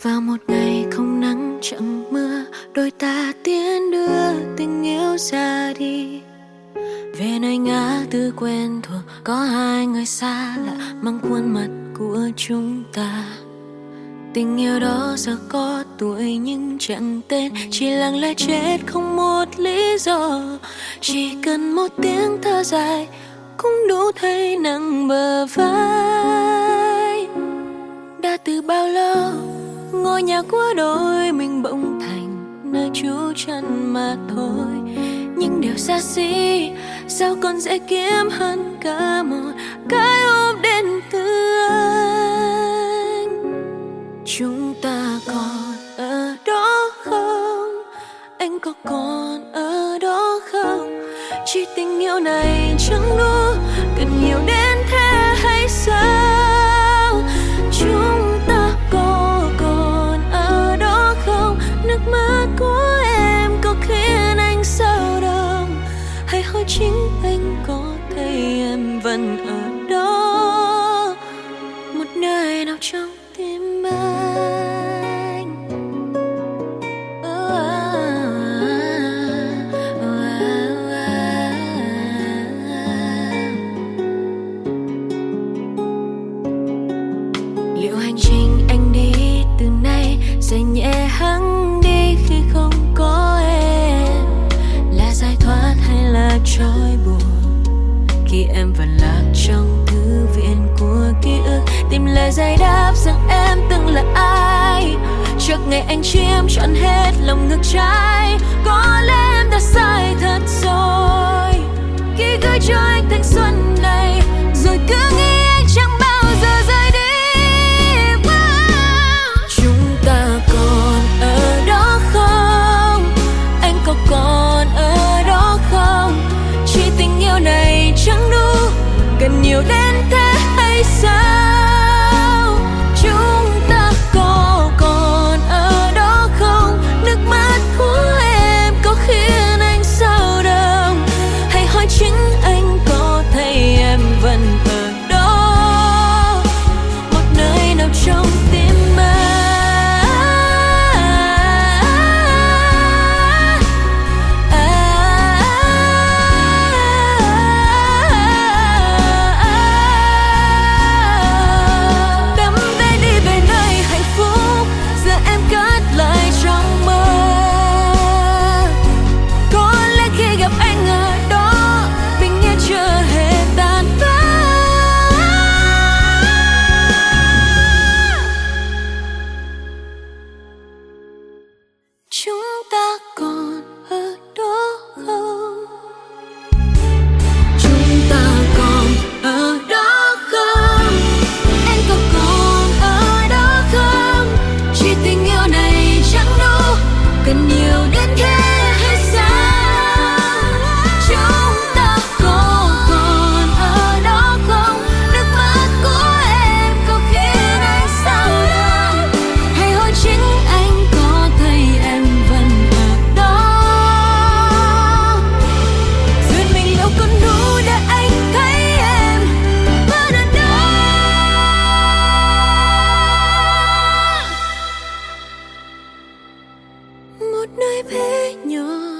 Vào một ngày không nắng chẳng mưa, đôi ta tiến đưa tình yêu ra đi. Về nơi ngã tư quen thuộc, có hai người xa lạ mang khuôn mặt của chúng ta. Tình yêu đó giờ có tuổi nhưng chẳng tên, chỉ lặng lẽ chết không một lý do. Chỉ cần một tiếng thở dài cũng đủ thấy nặng bờ vai. Đã từ bao lâu ngôi nhà của đôi mình bỗng thành nơi trú chân mà thôi. Nhưng điều xa xỉ sao còn dễ kiếm hơn cả một cái ôm đến từ anh. Chúng ta còn ở đó không? Anh có còn ở đó không? Chỉ tình yêu này chẳng đủ, cần nhiều đến thế hay sao? Chúng ta có còn ở đó không? Nước mắt của em có khiến anh sao động? Hay hỏi chính anh có thấy em vẫn ở đó, một nơi nào trong tim anh? Liệu hành trình anh đi từ nay sẽ nhẹ hẳn đi khi không có em? Là giải thoát hay là trói buộc khi em vẫn lạc trong thư viện của ký ức, tìm lời giải đáp rằng em từng là ai? Trước ngày anh chiếm trọn hết lòng ngực trái, có lẽ em đã sai thật rồi khi gửi cho anh thanh xuân này, rồi cứ nghĩ anh chẳng bao giờ rời đi. Chúng ta còn ở đó không? Anh có còn ở đó không? Chỉ tình yêu này chẳng đủ, cần nhiều đến thế hay sao? Chúng ta có còn ở đó không? Nước mắt của em có khiến anh sao động? Hay hỏi chính anh có thấy em vẫn ở đó, một nơi nào trong tim anh? Chúng ta còn ở đó không? Chúng ta còn ở đó không? Anh có còn ở đó không? Chỉ tình yêu này chẳng đủ, cần nhiều đến thế hay sao? Chúng ta có còn ở đó không? Nước mắt của em có khiến anh sao động? Hay hỏi chính anh có thấy em vẫn ở đó? Duyên mình liệu còn đủ để anh thấy em vẫn ở đó? Một nơi bé nhỏ